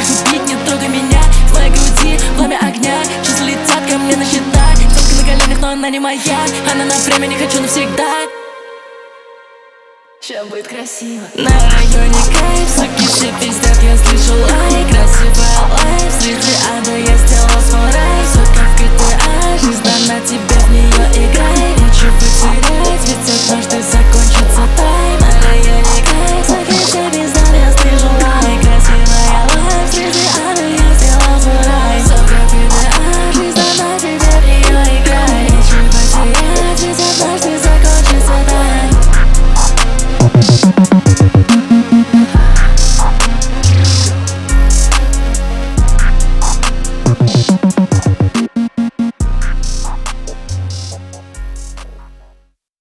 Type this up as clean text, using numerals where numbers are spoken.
убить, не трогай меня. В моей груди пламя огня, чувства летят ко мне на счета. Только на коленях, но она не моя. Она на время, не хочу навсегда. Сейчас будет красиво. На районе кайф, суки все пиздят, я слышу лайк. Красиво